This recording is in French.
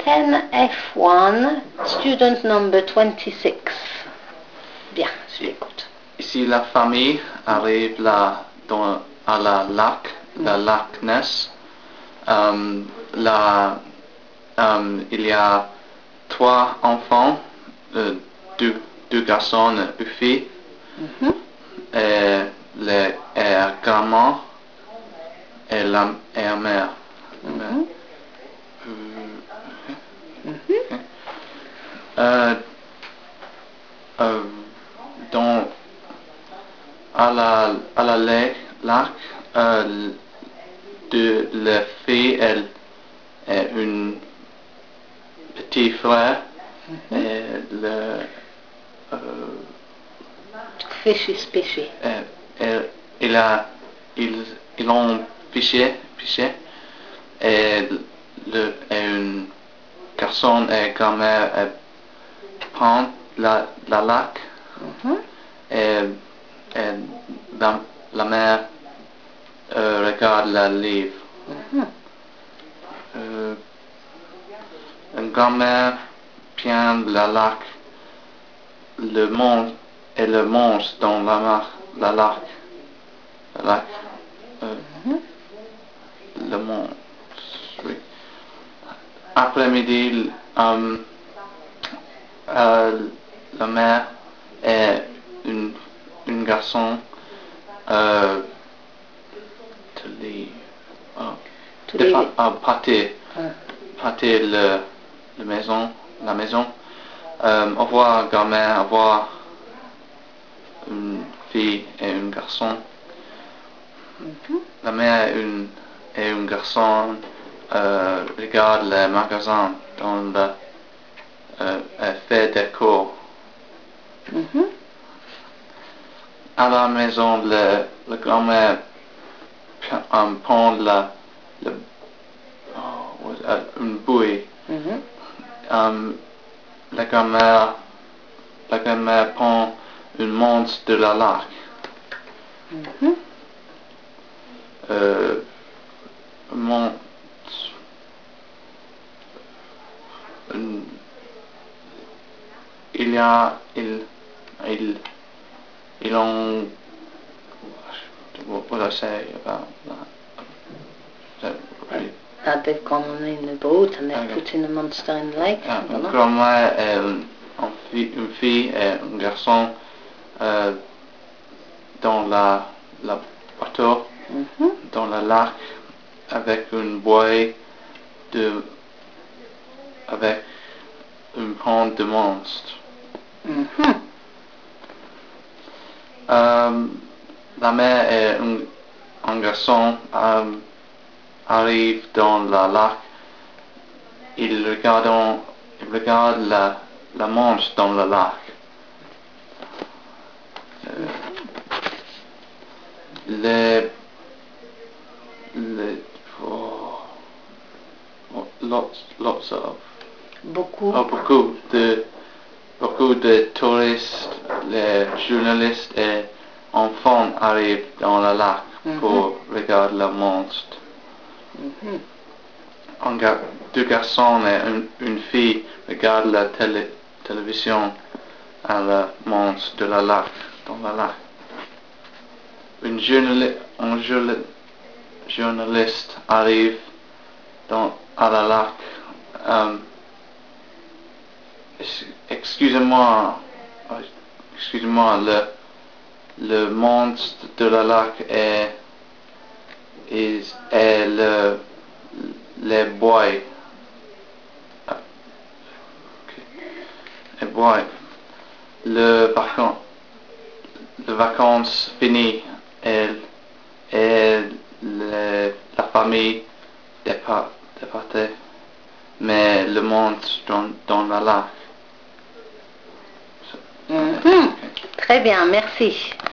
10F1, student number 26. Bien, je l'écoute. Ici, la famille arrive là à la lac, la lac Ness. Il y a 3 enfants, deux garçons, une fille, et la grand-mère et la mère. À la lac, la fille, elle est une petit frère, et Fish is fishy. ils ont pêché, et un garçon et grand-mère prennent la lac, et la mère regarde le livre. Une grand-mère prend la lac, le monstre dans la lac. Le monstre, oui. Après-midi, la mère et un garçon pâter la maison. Au revoir grand-mère, au revoir une fille et un garçon. La mère et un garçon regardent le magasin dans le fait déco. À la maison, la grand-mère prend une bouée. La grand-mère prend un monstre de la lac. Ils ont, what I say about That they've gone in the boat and they're putting the monster in the lake. Grand-mère et une fille et un garçon dans la bateau, dans le lac, avec une bouée avec une pente de monstre. La mère et un garçon arrivent dans le lac. Ils regardent la monstre dans le lac. Beaucoup de touristes, les journalistes et enfants arrivent dans le lac pour regarder le monstre. Deux garçons et une fille regardent la télévision à le monstre de la lac, dans le lac. Un journaliste arrive à la lac. Excusez-moi, le monstre de la lac est les bois. Le vacances finies et la famille départait, mais le monstre dans la lac. Très bien, merci.